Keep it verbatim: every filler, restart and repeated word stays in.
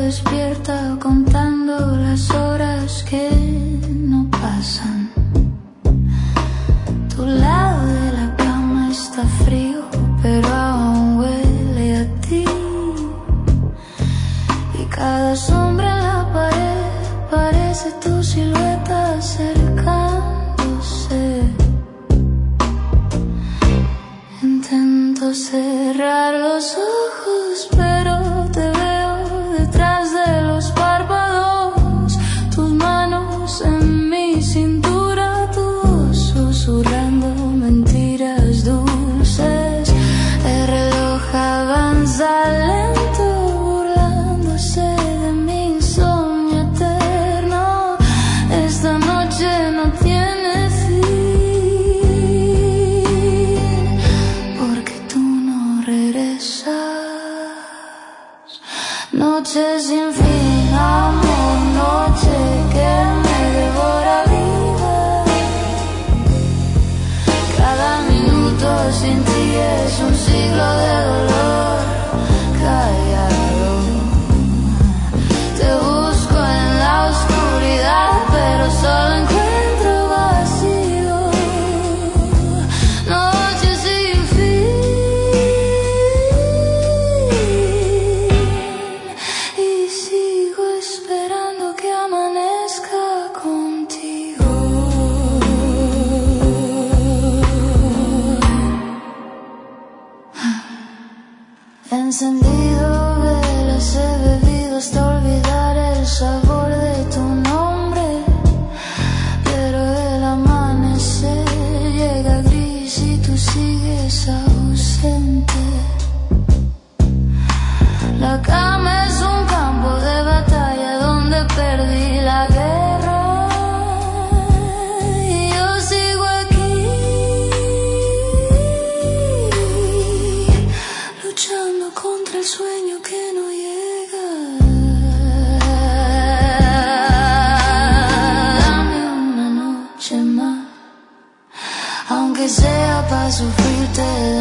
despierta contando las horas que no pasan. Tu lado de la cama está frío, pero aún huele a ti. Y cada sombra en la pared parece tu silueta acercándose. Intento cerrar los ojos, pero te veo detrás de los párpados. Tus manos en mi cintura, tu voz susurrando mentiras dulces. El reloj avanza lento, burlándose de mi insomnio eterno. Esta noche no tiene fin, porque tú no regresas. Noche sin fin, amor, noche que me devora viva. Cada minuto sin ti es un siglo de dolor callado. Te busco en la oscuridad, pero solo encuentro vacío. Noche sin fin, y sigo esperando que amanezca contigo. He encendido velas, he bebido hasta olvidar el sabor de tu nombre, pero el amanecer llega gris y tú sigues ausente. La cama es un campo de batalla donde perdí la guerra, y yo sigo aquí, luchando contra el sueño que no llega. Dame una noche más, aunque sea para sufrirte.